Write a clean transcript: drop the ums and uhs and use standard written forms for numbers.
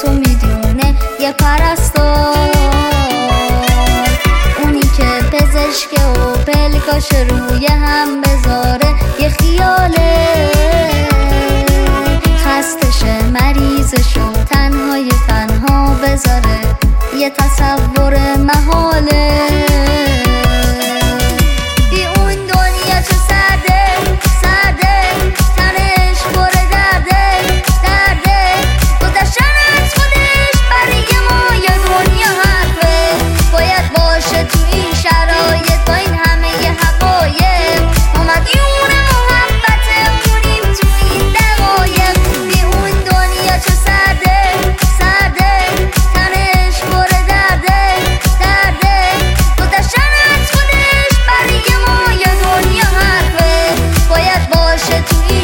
تو میدونه یه پرستار، اونی که پزشک و پلکاش روی هم بذاره یه خیاله، خستشه مریضشو تنهای تنها بذاره یه تصور محاله. بی اون دنیا چه سرده سرده، تنش پر درده درده، گذشتن از خودش برای ما یه دنیا حرفه، باید باشه تو این شرایط با این همه ی حقایق، ما مدیون محبتمونیم تو این دقایق. بی اون دنیا چه سرده سرده، تنش پر درده درده، گذشتن از خودش برای ما یه دنیا حرفه، باید باشه تو این